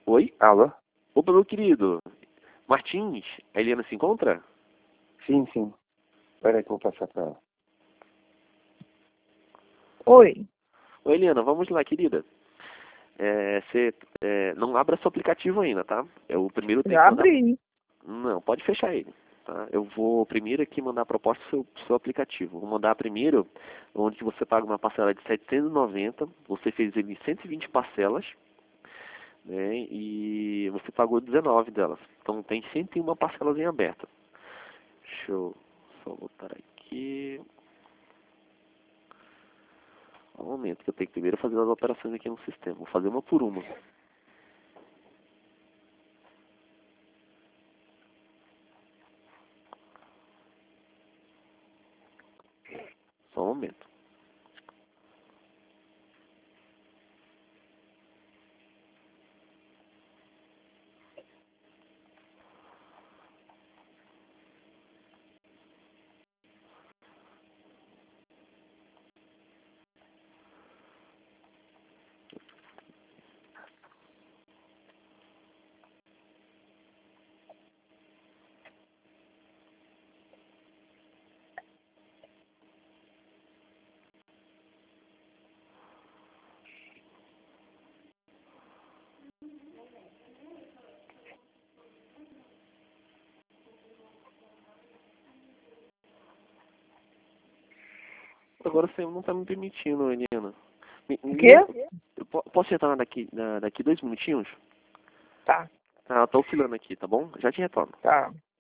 Oi? Alô? Opa, meu querido. Martins, a Eliana se encontra? Sim, sim. Espera aí que eu vou passar pra ela. Oi. Oi, Eliana, vamos lá, querida. Você não abra seu aplicativo ainda, tá? Eu primeiro tenho Já que mandar... abri. Não, pode fechar ele, tá? Eu vou primeiro aqui mandar a proposta pro seu aplicativo. Vou mandar primeiro, onde você paga uma parcela de 790, você fez ele em 120 parcelas, né? E você pagou 19 delas. Então tem 101 parcelas em aberto. Deixa eu só botar aqui. Um momento, que eu tenho que primeiro fazer as operações aqui no sistema. Vou fazer uma por uma. Só um momento. Agora você não está me permitindo, Eliana. O quê? Posso retornar daqui 2 minutinhos? Tá, Ah, tá oscilando aqui, tá bom? Já te retorno. tá.